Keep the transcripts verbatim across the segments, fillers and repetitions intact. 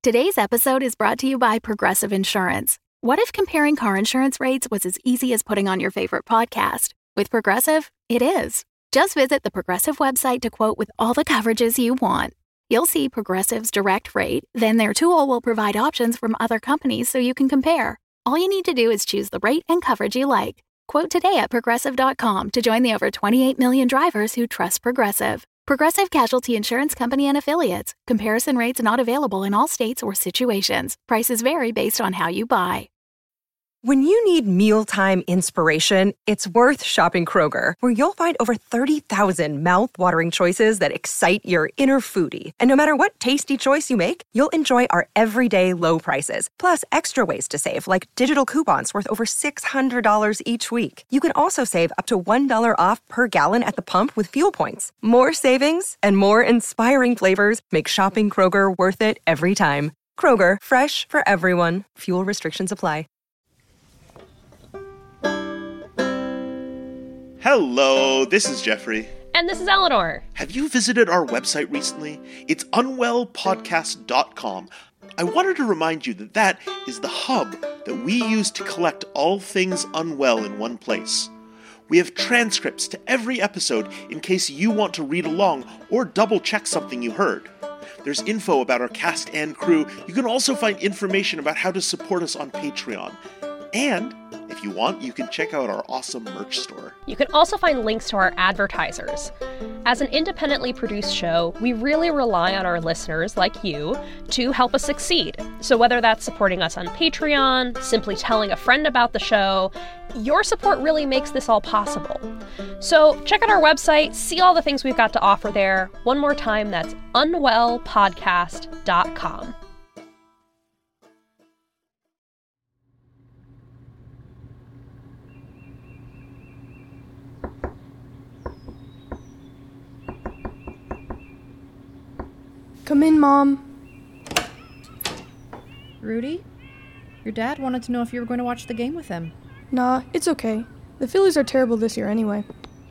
Today's episode is brought to you by Progressive Insurance. What if comparing car insurance rates was as easy as putting on your favorite podcast? With Progressive, it is. Just visit the Progressive website to quote with all the coverages you want. You'll see Progressive's direct rate, then their tool will provide options from other companies so you can compare. All you need to do is choose the rate and coverage you like. Quote today at Progressive dot com to join the over twenty-eight million drivers who trust Progressive. Progressive Casualty Insurance Company and Affiliates. Comparison rates not available in all states or situations. Prices vary based on how you buy. When you need mealtime inspiration, it's worth shopping Kroger, where you'll find over thirty thousand mouth-watering choices that excite your inner foodie. And no matter what tasty choice you make, you'll enjoy our everyday low prices, plus extra ways to save, like digital coupons worth over six hundred dollars each week. You can also save up to one dollar off per gallon at the pump with fuel points. More savings and more inspiring flavors make shopping Kroger worth it every time. Kroger, fresh for everyone. Fuel restrictions apply. Hello, this is Jeffrey. And this is Eleanor. Have you visited our website recently? It's unwell podcast dot com. I wanted to remind you that that is the hub that we use to collect all things Unwell in one place. We have transcripts to every episode in case you want to read along or double-check something you heard. There's info about our cast and crew. You can also find information about how to support us on Patreon. And if you want, you can check out our awesome merch store. You can also find links to our advertisers. As an independently produced show, we really rely on our listeners, like you, to help us succeed. So whether that's supporting us on Patreon, simply telling a friend about the show, your support really makes this all possible. So check out our website, see all the things we've got to offer there. One more time, that's unwell podcast dot com. Come in, Mom. Rudy? Your dad wanted to know if you were going to watch the game with him. Nah, it's okay. The Phillies are terrible this year anyway.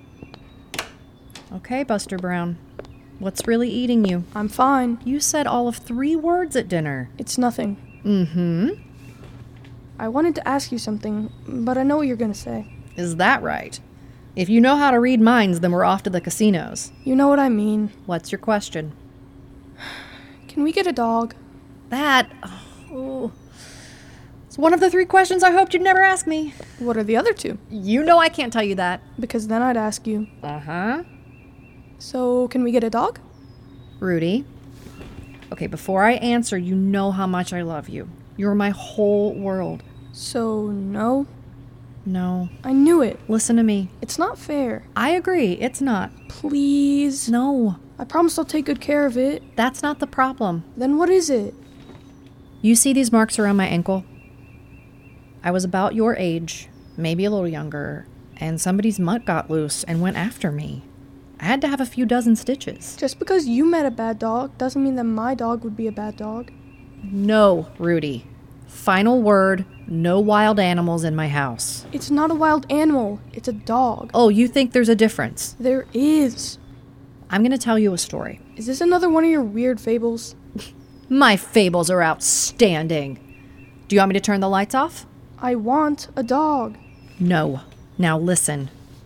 Okay, Buster Brown. What's really eating you? I'm fine. You said all of three words at dinner. It's nothing. Mm-hmm. I wanted to ask you something, but I know what you're going to say. Is that right? If you know how to read minds, then we're off to the casinos. You know what I mean. What's your question? Can we get a dog? That... Oh... It's one of the three questions I hoped you'd never ask me. What are the other two? You know I can't tell you that. Because then I'd ask you. Uh-huh. So, can we get a dog? Rudy. Okay, before I answer, you know how much I love you. You're my whole world. So, no? No. I knew it. Listen to me. It's not fair. I agree, it's not. Please. No. I promise I'll take good care of it. That's not the problem. Then what is it? You see these marks around my ankle? I was about your age, maybe a little younger, and somebody's mutt got loose and went after me. I had to have a few dozen stitches. Just because you met a bad dog doesn't mean that my dog would be a bad dog. No, Rudy. Final word, no wild animals in my house. It's not a wild animal. It's a dog. Oh, you think there's a difference? There is. I'm going to tell you a story. Is this another one of your weird fables? My fables are outstanding. Do you want me to turn the lights off? I want a dog. No. Now listen.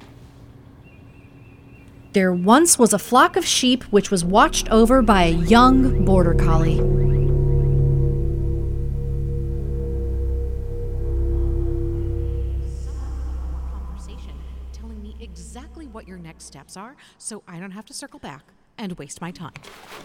There once was a flock of sheep which was watched over by a young border collie. Conversation telling me exactly what your next steps are, so I don't have to circle back and waste my time.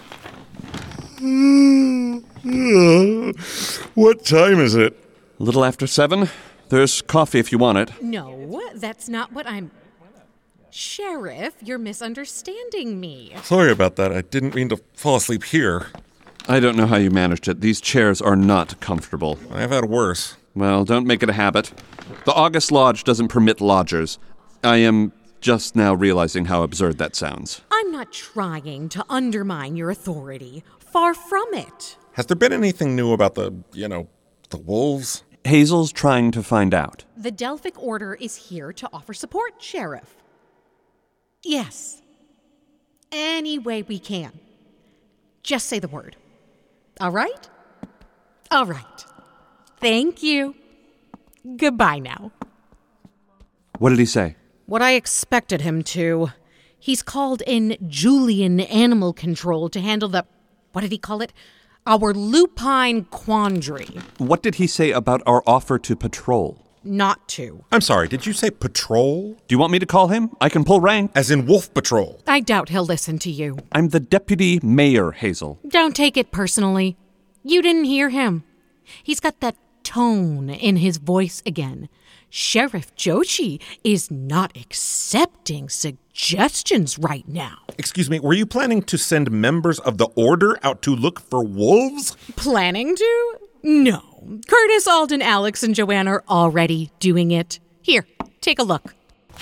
What time is it? A little after seven. There's coffee if you want it. No, that's not what I'm... Sheriff, you're misunderstanding me. Sorry about that. I didn't mean to fall asleep here. I don't know how you managed it. These chairs are not comfortable. I've had worse. Well, don't make it a habit. The August Lodge doesn't permit lodgers. I am just now realizing how absurd that sounds. I'm not trying to undermine your authority. Far from it. Has there been anything new about the, you know, the wolves? Hazel's trying to find out. The Delphic Order is here to offer support, Sheriff. Yes. Any way we can. Just say the word. All right? All right. Thank you. Goodbye now. What did he say? What I expected him to. He's called in Julian Animal Control to handle the, what did he call it? Our lupine quandary. What did he say about our offer to patrol? Not to. I'm sorry, did you say patrol? Do you want me to call him? I can pull rank. As in Wolf Patrol? I doubt he'll listen to you. I'm the deputy mayor, Hazel. Don't take it personally. You didn't hear him. He's got that tone in his voice again. Sheriff Joshi is not accepting suggestions right now. Excuse me, were you planning to send members of the Order out to look for wolves? Planning to? No. Curtis, Alden, Alex, and Joanne are already doing it. Here, take a look.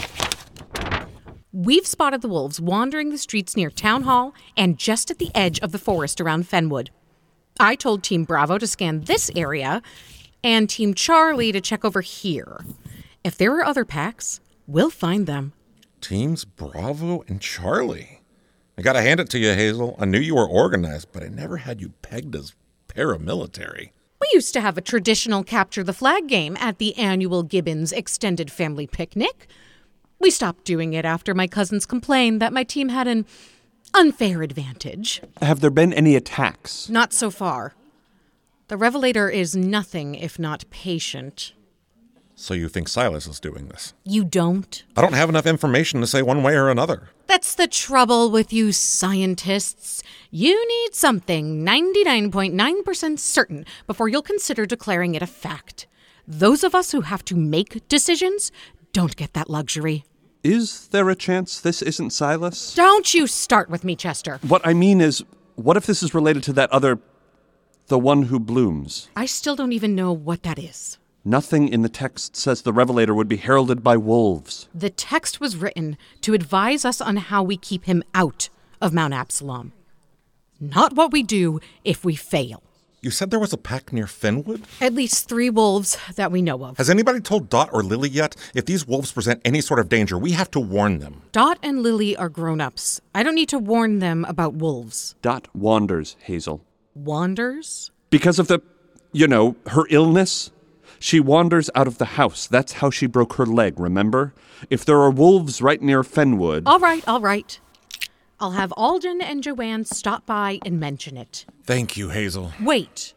We've spotted the wolves wandering the streets near Town Hall and just at the edge of the forest around Fenwood. I told Team Bravo to scan this area and Team Charlie to check over here. If there are other packs, we'll find them. Teams Bravo and Charlie. I gotta hand it to you, Hazel. I knew you were organized, but I never had you pegged as paramilitary. We used to have a traditional capture the flag game at the annual Gibbons Extended Family Picnic. We stopped doing it after my cousins complained that my team had an unfair advantage. Have there been any attacks? Not so far. The Revelator is nothing if not patient. So you think Silas is doing this? You don't? I don't have enough information to say one way or another. That's the trouble with you scientists. You need something ninety-nine point nine percent certain before you'll consider declaring it a fact. Those of us who have to make decisions don't get that luxury. Is there a chance this isn't Silas? Don't you start with me, Chester. What I mean is, what if this is related to that other... the one who blooms? I still don't even know what that is. Nothing in the text says the Revelator would be heralded by wolves. The text was written to advise us on how we keep him out of Mount Absalom. Not what we do if we fail. You said there was a pack near Fenwood? At least three wolves that we know of. Has anybody told Dot or Lily yet? If these wolves present any sort of danger, we have to warn them. Dot and Lily are grown-ups. I don't need to warn them about wolves. Dot wanders, Hazel. Wanders? Because of the, you know, her illness. She wanders out of the house. That's how she broke her leg, remember? If there are wolves right near Fenwood... All right, all right. I'll have Alden and Joanne stop by and mention it. Thank you, Hazel. Wait.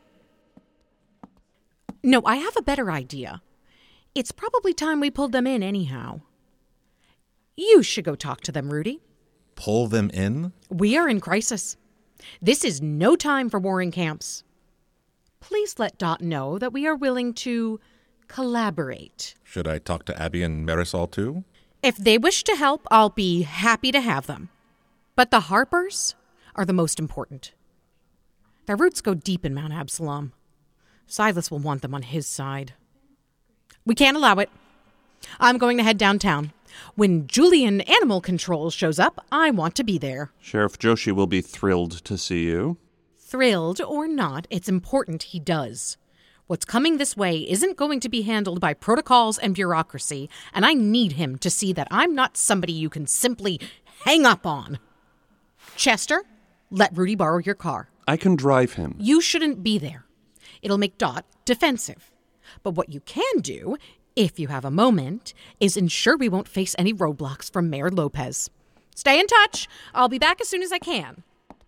No, I have a better idea. It's probably time we pulled them in anyhow. You should go talk to them, Rudy. Pull them in? We are in crisis. This is no time for warring camps. Please let Dot know that we are willing to collaborate. Should I talk to Abby and Marisol too? If they wish to help, I'll be happy to have them. But the Harpers are the most important. Their roots go deep in Mount Absalom. Silas will want them on his side. We can't allow it. I'm going to head downtown. When Julian Animal Control shows up, I want to be there. Sheriff Joshi will be thrilled to see you. Thrilled or not, it's important he does. What's coming this way isn't going to be handled by protocols and bureaucracy, and I need him to see that I'm not somebody you can simply hang up on. Chester, let Rudy borrow your car. I can drive him. You shouldn't be there. It'll make Dot defensive. But what you can do, if you have a moment, is ensure we won't face any roadblocks from Mayor Lopez. Stay in touch. I'll be back as soon as I can.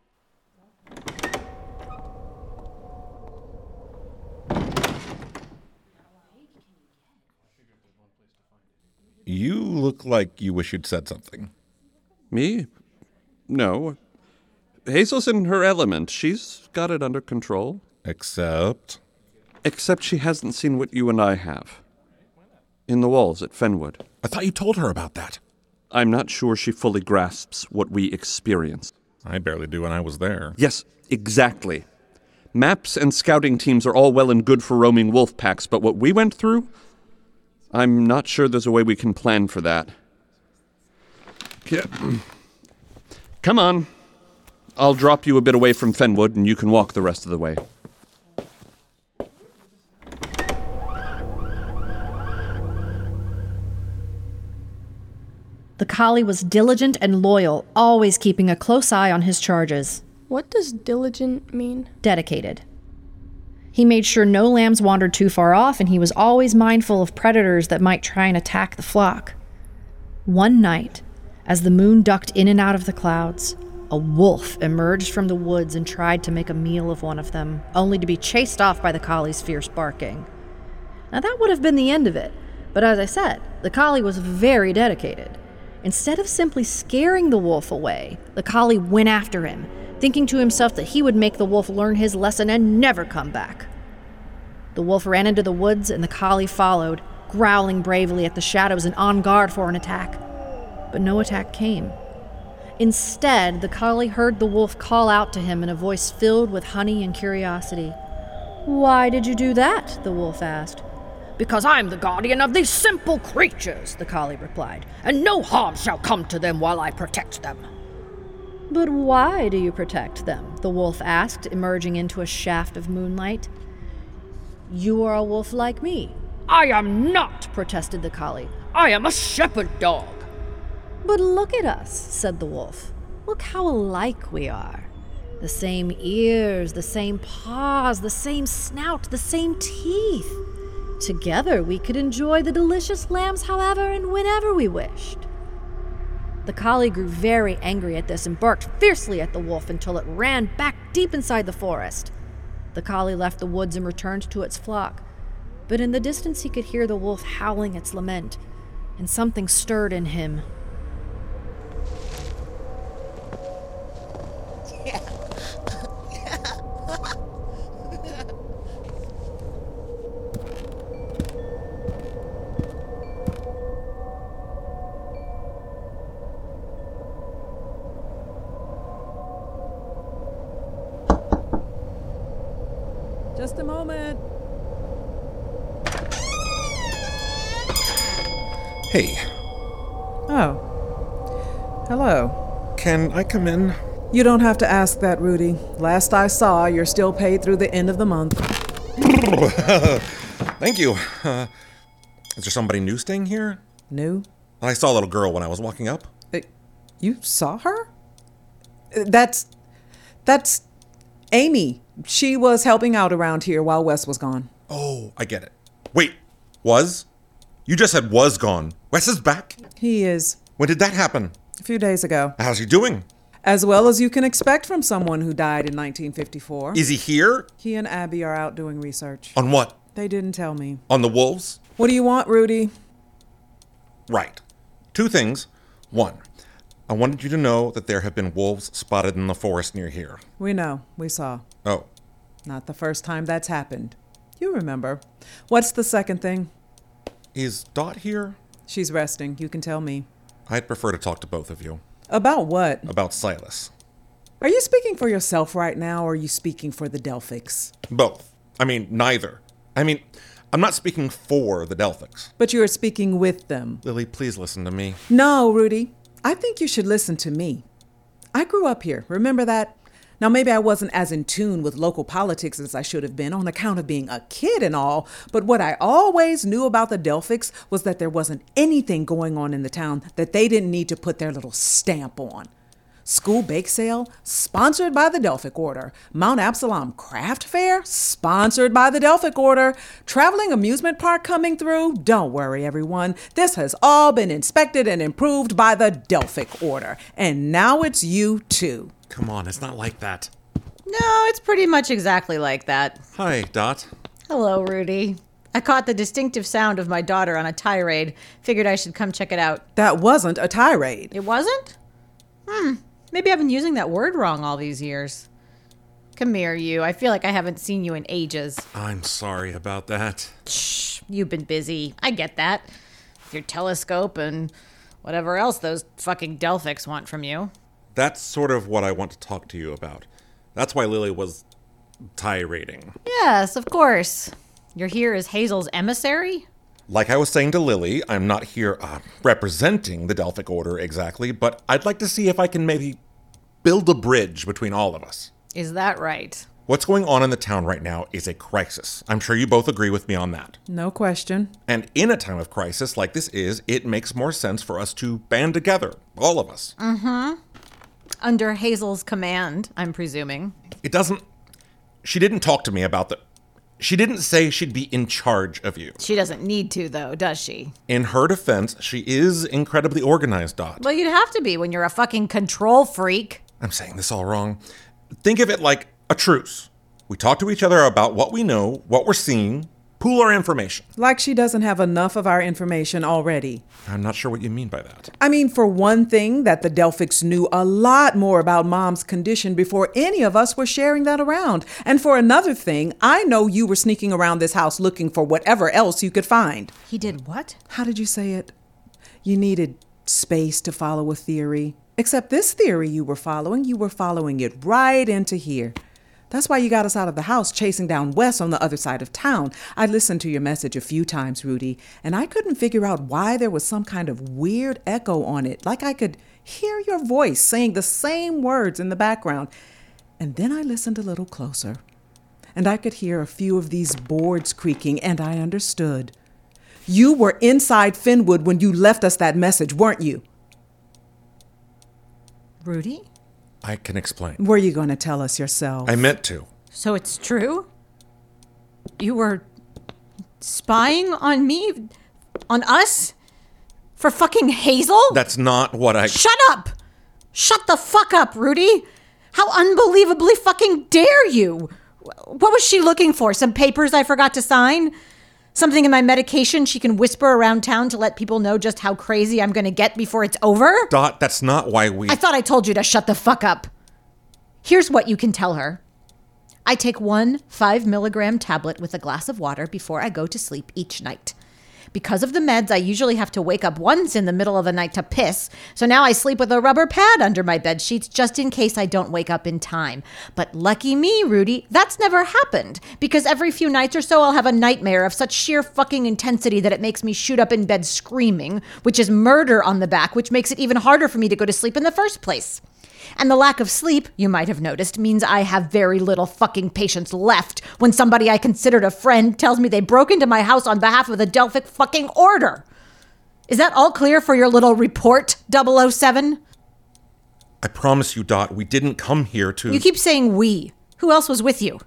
You look like you wish you'd said something. Me? No. Hazel's in her element. She's got it under control. Except? Except she hasn't seen what you and I have. In the walls at Fenwood. I thought you told her about that. I'm not sure she fully grasps what we experienced. I barely do when I was there. Yes, exactly. Maps and scouting teams are all well and good for roaming wolf packs, but what we went through? I'm not sure there's a way we can plan for that. Come on. I'll drop you a bit away from Fenwood, and you can walk the rest of the way. The collie was diligent and loyal, always keeping a close eye on his charges. What does diligent mean? Dedicated. He made sure no lambs wandered too far off, and he was always mindful of predators that might try and attack the flock. One night, as the moon ducked in and out of the clouds, a wolf emerged from the woods and tried to make a meal of one of them, only to be chased off by the collie's fierce barking. Now that would have been the end of it, but as I said, the collie was very dedicated. Instead of simply scaring the wolf away, the collie went after him, thinking to himself that he would make the wolf learn his lesson and never come back. The wolf ran into the woods and the collie followed, growling bravely at the shadows and on guard for an attack. But no attack came. Instead, the collie heard the wolf call out to him in a voice filled with honey and curiosity. "Why did you do that?" the wolf asked. "Because I'm the guardian of these simple creatures," the collie replied, "and no harm shall come to them while I protect them." "But why do you protect them?" the wolf asked, emerging into a shaft of moonlight. "You are a wolf like me." "I am not," protested the collie. "I am a shepherd dog." "But look at us," said the wolf. "Look how alike we are. The same ears, the same paws, the same snout, the same teeth. Together we could enjoy the delicious lambs however and whenever we wished." The collie grew very angry at this and barked fiercely at the wolf until it ran back deep inside the forest. The collie left the woods and returned to its flock, but in the distance he could hear the wolf howling its lament, and something stirred in him. Just a moment. Hey. Oh. Hello. Can I come in? You don't have to ask that, Rudy. Last I saw, you're still paid through the end of the month. Thank you. Uh, is there somebody new staying here? New? I saw a little girl when I was walking up. Uh, you saw her? Uh, that's... That's... Amy. She was helping out around here while Wes was gone. Oh, I get it. Wait, was? You just said was gone. Wes is back? He is. When did that happen? A few days ago. How's he doing? As well as you can expect from someone who died in nineteen fifty-four. Is he here? He and Abby are out doing research. On what? They didn't tell me. On the wolves? What do you want, Rudy? Right. Two things. One, I wanted you to know that there have been wolves spotted in the forest near here. We know. We saw. Oh. Not the first time that's happened. You remember. What's the second thing? Is Dot here? She's resting. You can tell me. I'd prefer to talk to both of you. About what? About Silas. Are you speaking for yourself right now, or are you speaking for the Delphics? Both. I mean, neither. I mean, I'm not speaking for the Delphics. But you are speaking with them. Lily, please listen to me. No, Rudy. I think you should listen to me. I grew up here. Remember that? Now, maybe I wasn't as in tune with local politics as I should have been on account of being a kid and all, but what I always knew about the Delphics was that there wasn't anything going on in the town that they didn't need to put their little stamp on. School bake sale, sponsored by the Delphic Order. Mount Absalom Craft Fair, sponsored by the Delphic Order. Traveling amusement park coming through. Don't worry, everyone. This has all been inspected and improved by the Delphic Order. And now it's you too. Come on, it's not like that. No, it's pretty much exactly like that. Hi, Dot. Hello, Rudy. I caught the distinctive sound of my daughter on a tirade. Figured I should come check it out. That wasn't a tirade. It wasn't? Hmm. Maybe I've been using that word wrong all these years. Come here, you. I feel like I haven't seen you in ages. I'm sorry about that. Shh. You've been busy. I get that. With your telescope and whatever else those fucking Delphics want from you. That's sort of what I want to talk to you about. That's why Lily was tirading. Yes, of course. You're here as Hazel's emissary? Like I was saying to Lily, I'm not here uh, representing the Delphic Order exactly, but I'd like to see if I can maybe build a bridge between all of us. Is that right? What's going on in the town right now is a crisis. I'm sure you both agree with me on that. No question. And in a time of crisis like this is, it makes more sense for us to band together, all of us. Mm-hmm. Under Hazel's command, I'm presuming. It doesn't... She didn't talk to me about the... She didn't say she'd be in charge of you. She doesn't need to, though, does she? In her defense, she is incredibly organized, Dot. Well, you'd have to be when you're a fucking control freak. I'm saying this all wrong. Think of it like a truce. We talk to each other about what we know, what we're seeing, pool our information. Like she doesn't have enough of our information already. I'm not sure what you mean by that. I mean, for one thing, that the Delphics knew a lot more about Mom's condition before any of us were sharing that around. And for another thing, I know you were sneaking around this house looking for whatever else you could find. He did what? How did you say it? You needed space to follow a theory. Except this theory you were following, you were following it right into here. That's why you got us out of the house chasing down Wes on the other side of town. I listened to your message a few times, Rudy, and I couldn't figure out why there was some kind of weird echo on it, like I could hear your voice saying the same words in the background. And then I listened a little closer, and I could hear a few of these boards creaking, and I understood. You were inside Fenwood when you left us that message, weren't you? Rudy? I can explain. Were you going to tell us yourself? I meant to. So it's true? You were spying on me? On us? For fucking Hazel? That's not what I... Shut up! Shut the fuck up, Rudy! How unbelievably fucking dare you! What was she looking for? Some papers I forgot to sign? Something in my medication she can whisper around town to let people know just how crazy I'm going to get before it's over? Dot, that's not why we... I thought I told you to shut the fuck up. Here's what you can tell her. I take one five milligram tablet with a glass of water before I go to sleep each night. Because of the meds, I usually have to wake up once in the middle of the night to piss, so now I sleep with a rubber pad under my bed sheets just in case I don't wake up in time. But lucky me, Rudy, that's never happened, because every few nights or so I'll have a nightmare of such sheer fucking intensity that it makes me shoot up in bed screaming, which is murder on the back, which makes it even harder for me to go to sleep in the first place. And the lack of sleep, you might have noticed, means I have very little fucking patience left when somebody I considered a friend tells me they broke into my house on behalf of the Delphic fucking Order. Is that all clear for your little report, double oh seven? I promise you, Dot, we didn't come here to... You keep saying we. Who else was with you?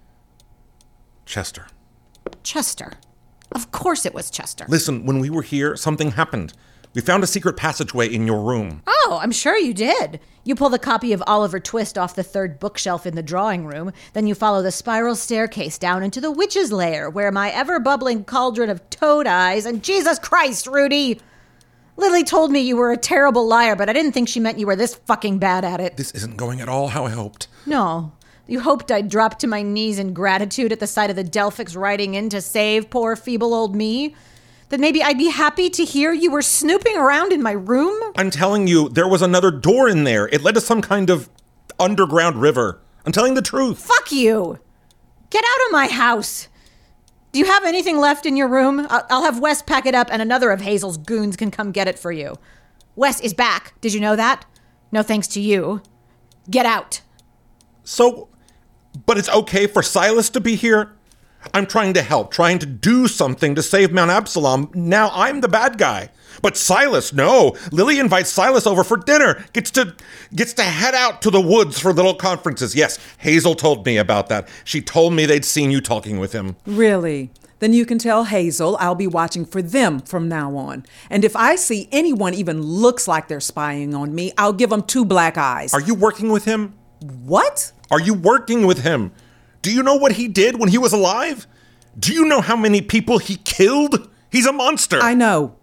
Chester. Chester. Of course it was Chester. Listen, when we were here, something happened. We found a secret passageway in your room. Oh, I'm sure you did. You pull the copy of Oliver Twist off the third bookshelf in the drawing room, then you follow the spiral staircase down into the witch's lair, where my ever-bubbling cauldron of toad eyes and Jesus Christ, Rudy! Lily told me you were a terrible liar, but I didn't think she meant you were this fucking bad at it. This isn't going at all how I hoped. No. You hoped I'd drop to my knees in gratitude at the sight of the Delphics riding in to save poor feeble old me? Then maybe I'd be happy to hear you were snooping around in my room? I'm telling you, there was another door in there. It led to some kind of underground river. I'm telling the truth. Fuck you! Get out of my house! Do you have anything left in your room? I'll have Wes pack it up and another of Hazel's goons can come get it for you. Wes is back. Did you know that? No thanks to you. Get out. So, but it's okay for Silas to be here? I'm trying to help, trying to do something to save Mount Absalom. Now I'm the bad guy. But Silas, no. Lily invites Silas over for dinner. Gets to gets to head out to the woods for little conferences. Yes, Hazel told me about that. She told me they'd seen you talking with him. Really? Then you can tell Hazel I'll be watching for them from now on. And if I see anyone even looks like they're spying on me, I'll give them two black eyes. Are you working with him? What? Are you working with him? Do you know what he did when he was alive? Do you know how many people he killed? He's a monster. I know.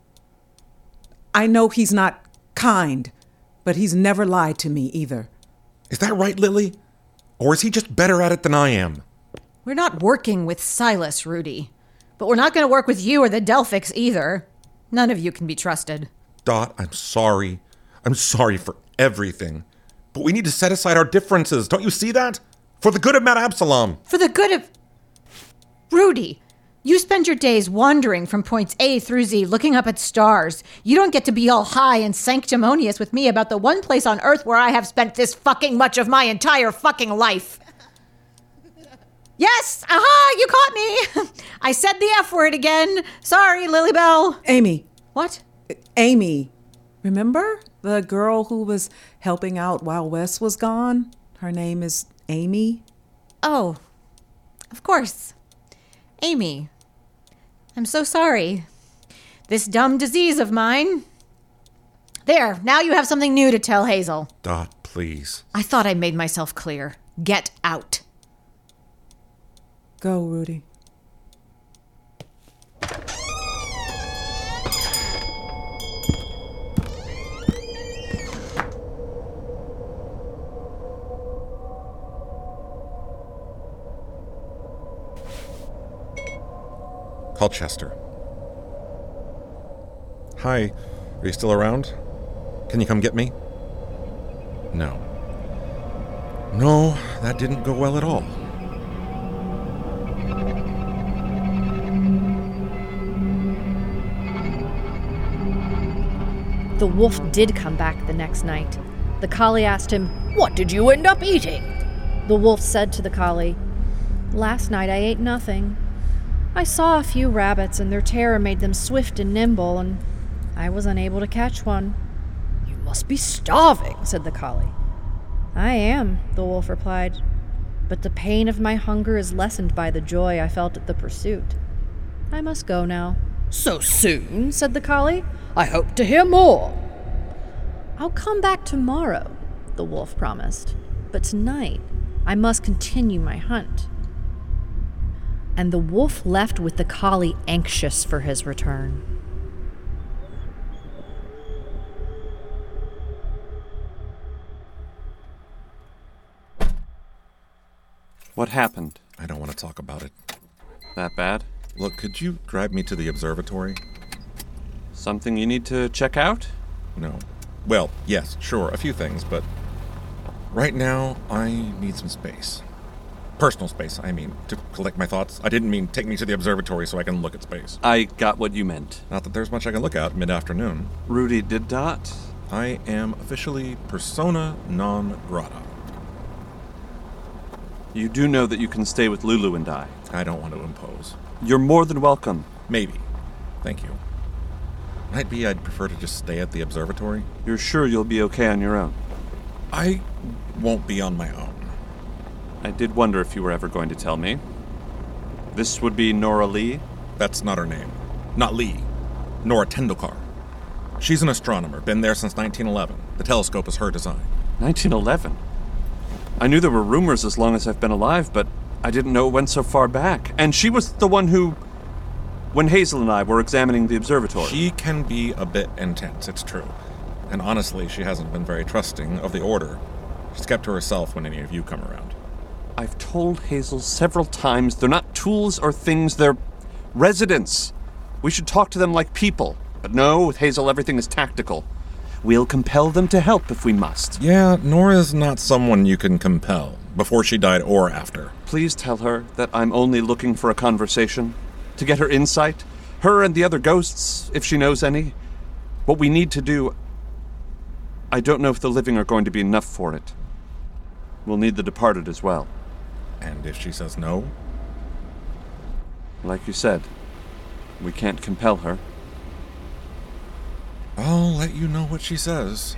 I know he's not kind, but he's never lied to me either. Is that right, Lily? Or is he just better at it than I am? We're not working with Silas, Rudy. But we're not going to work with you or the Delphics either. None of you can be trusted. Dot, I'm sorry. I'm sorry for everything. But we need to set aside our differences. Don't you see that? For the good of Mount Absalom. For the good of... Rudy, you spend your days wandering from points A through Z, looking up at stars. You don't get to be all high and sanctimonious with me about the one place on Earth where I have spent this fucking much of my entire fucking life. Yes! Aha! You caught me! I said the F word again. Sorry, Lilybell. Amy. What? Amy. Remember? The girl who was helping out while Wes was gone? Her name is Amy? Oh, of course. Amy, I'm so sorry. This dumb disease of mine. There, now you have something new to tell Hazel. Dot, please. I thought I made myself clear. Get out. Go, Rudy. Call Chester. Hi, are you still around? Can you come get me? No. No, that didn't go well at all. The wolf did come back the next night. The collie asked him, "What did you end up eating?" The wolf said to the collie, "Last night I ate nothing. I saw a few rabbits, and their terror made them swift and nimble, and I was unable to catch one." "You must be starving," said the collie. "I am," the wolf replied, "but the pain of my hunger is lessened by the joy I felt at the pursuit. I must go now." "So soon?" said the collie. "I hope to hear more." "I'll come back tomorrow," the wolf promised, "but tonight I must continue my hunt." And the wolf left with the collie anxious for his return. What happened? I don't want to talk about it. That bad? Look, could you drive me to the observatory? Something you need to check out? No. Well, yes, sure, a few things, but right now I need some space. Personal space, I mean, to collect my thoughts. I didn't mean take me to the observatory so I can look at space. I got what you meant. Not that there's much I can look at mid-afternoon. Rudy did Dot. I am officially persona non grata. You do know that you can stay with Lulu and I. I don't want to impose. You're more than welcome. Maybe. Thank you. Might be I'd prefer to just stay at the observatory. You're sure you'll be okay on your own? I won't be on my own. I did wonder if you were ever going to tell me. This would be Nora Lee? That's not her name. Not Lee. Nora Tendulkar. She's an astronomer, been there since nineteen eleven. The telescope is her design. nineteen eleven? I knew there were rumors as long as I've been alive, but I didn't know it went so far back. And she was the one who... when Hazel and I were examining the observatory. She can be a bit intense, it's true. And honestly, she hasn't been very trusting of the Order. She's kept to herself when any of you come around. I've told Hazel several times they're not tools or things, they're residents. We should talk to them like people. But no, with Hazel everything is tactical. We'll compel them to help if we must. Yeah, Nora's not someone you can compel, before she died or after. Please tell her that I'm only looking for a conversation, to get her insight, her and the other ghosts, if she knows any. What we need to do, I don't know if the living are going to be enough for it. We'll need the departed as well. And if she says no? Like you said, we can't compel her. I'll let you know what she says.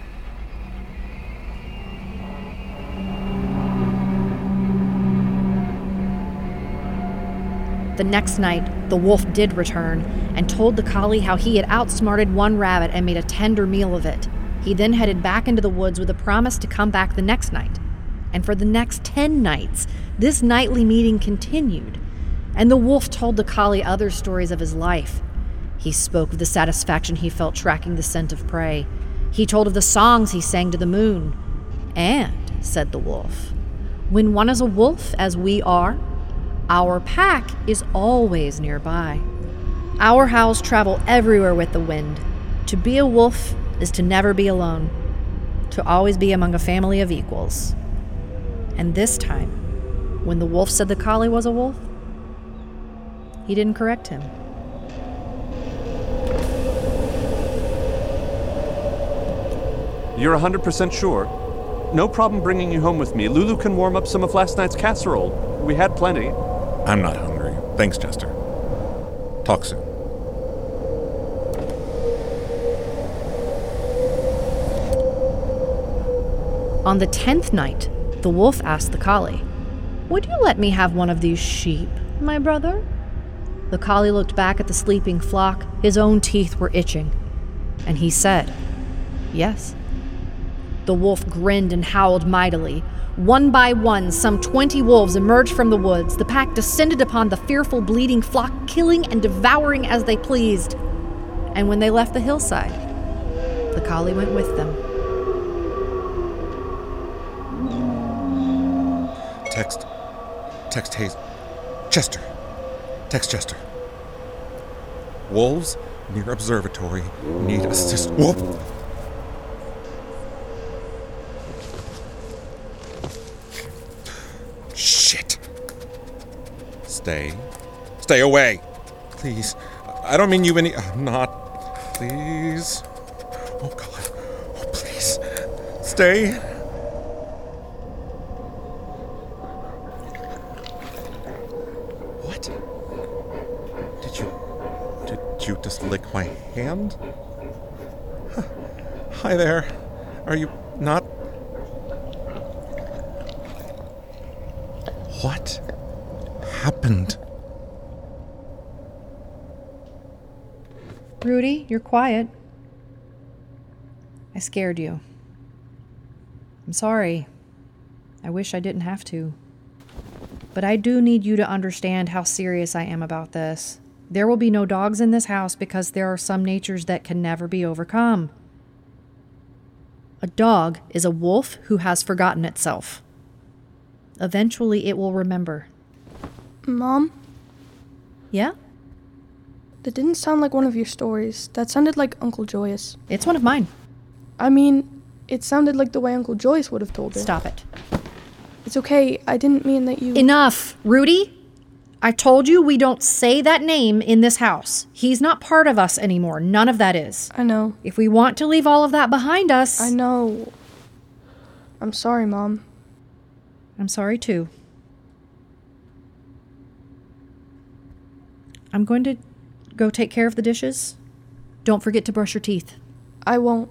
The next night, the wolf did return and told the collie how he had outsmarted one rabbit and made a tender meal of it. He then headed back into the woods with a promise to come back the next night. And for the next ten nights, this nightly meeting continued. And the wolf told the collie other stories of his life. He spoke of the satisfaction he felt tracking the scent of prey. He told of the songs he sang to the moon. And, said the wolf, when one is a wolf, as we are, our pack is always nearby. Our howls travel everywhere with the wind. To be a wolf is to never be alone, to always be among a family of equals. And this time, when the wolf said the collie was a wolf, he didn't correct him. You're one hundred percent sure? No problem bringing you home with me. Lulu can warm up some of last night's casserole. We had plenty. I'm not hungry. Thanks, Chester. Talk soon. On the tenth night, the wolf asked the collie, "Would you let me have one of these sheep, my brother?" The collie looked back at the sleeping flock. His own teeth were itching. And he said, yes. The wolf grinned and howled mightily. One by one, some twenty wolves emerged from the woods. The pack descended upon the fearful, bleeding flock, killing and devouring as they pleased. And when they left the hillside, the collie went with them. Text. Text Hayes. Chester. Text Chester. Wolves near observatory need assist. Whoop! Shit. Stay. Stay away. Please. I don't mean you any... I'm not. Please. Oh, God. Oh, please. Stay. What? Did you... Did you just lick my hand? Huh. Hi there. Are you not... What happened? Rudy, you're quiet. I scared you. I'm sorry. I wish I didn't have to. But I do need you to understand how serious I am about this. There will be no dogs in this house because there are some natures that can never be overcome. A dog is a wolf who has forgotten itself. Eventually, it will remember. Mom? Yeah? That didn't sound like one of your stories. That sounded like Uncle Joyous. It's one of mine. I mean, it sounded like the way Uncle Joyous would have told it. Stop it. It's okay. I didn't mean that you... Enough, Rudy! I told you we don't say that name in this house. He's not part of us anymore. None of that is. I know. If we want to leave all of that behind us... I know. I'm sorry, Mom. I'm sorry, too. I'm going to go take care of the dishes. Don't forget to brush your teeth. I won't.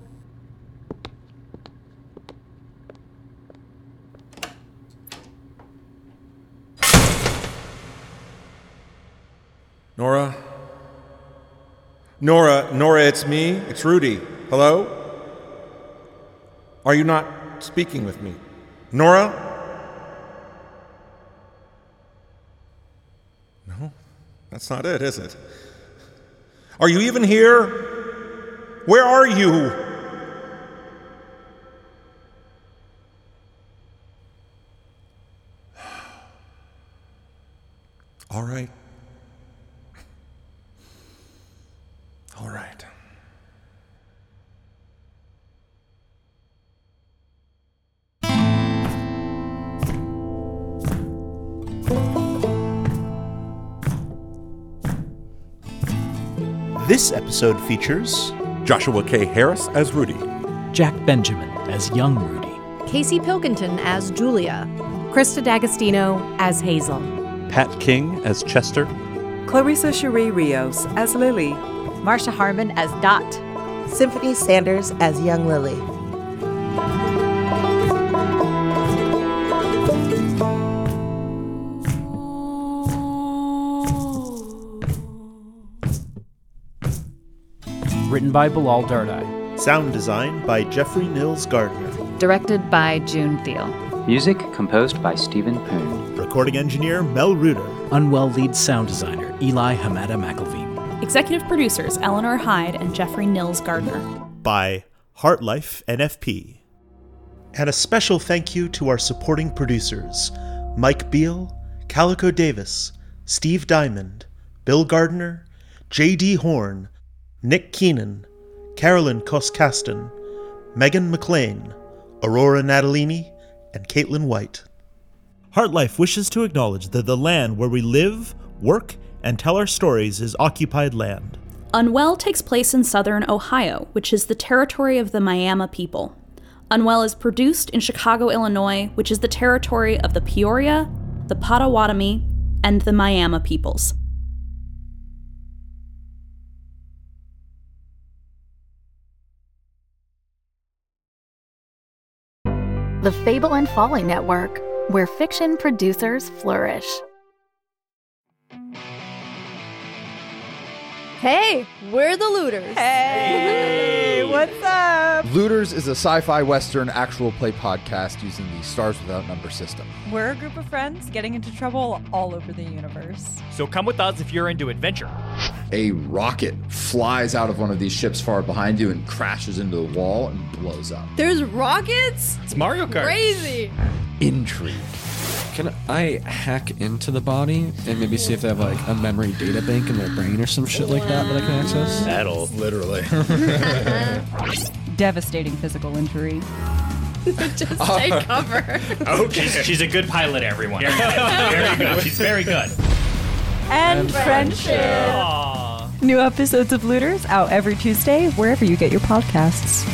Nora? Nora, Nora, it's me. It's Rudy. Hello? Are you not speaking with me? Nora? No, that's not it, is it? Are you even here? Where are you? All right. All right. This episode features Joshua K. Harris as Rudy. Jack Benjamin as young Rudy. Casey Pilkington as Julia. Krista D'Agostino as Hazel. Pat King as Chester. Clarissa Cherie Rios as Lily. Marsha Harmon as Dot. Symphony Sanders as young Lily. Written by Bilal Dardai. Sound design by Jeffrey Nils Gardner. Directed by June Thiel. Music composed by Stephen Poon. Recording engineer Mel Reuter. Unwell lead sound designer Eli Hamada McElveen. Executive producers Eleanor Hyde and Jeffrey Nils Gardner. By HeartLife N F P. And a special thank you to our supporting producers, Mike Beal, Calico Davis, Steve Diamond, Bill Gardner, J D Horn, Nick Keenan, Carolyn Koskaston, Megan McLean, Aurora Natalini, and Caitlin White. HeartLife wishes to acknowledge that the land where we live, work, and tell our stories is occupied land. Unwell takes place in southern Ohio, which is the territory of the Miami people. Unwell is produced in Chicago, Illinois, which is the territory of the Peoria, the Potawatomi, and the Miami peoples. The Fable and Folly Network, where fiction producers flourish. Hey, we're the Looters. Hey, what's up? Looters is a sci-fi western actual play podcast using the Stars Without Number system. We're a group of friends getting into trouble all over the universe. So come with us if you're into adventure. A rocket flies out of one of these ships far behind you and crashes into the wall and blows up. There's rockets? It's Mario Kart. Crazy. Intrigue. Can I hack into the body and maybe see if they have like a memory data bank in their brain or some shit like that that I can access? That'll literally. Devastating physical injury. Just take cover. Okay. She's, she's a good pilot, everyone. Very good. Very good. She's very good. And, And friendship. friendship. New episodes of Looters out every Tuesday, wherever you get your podcasts.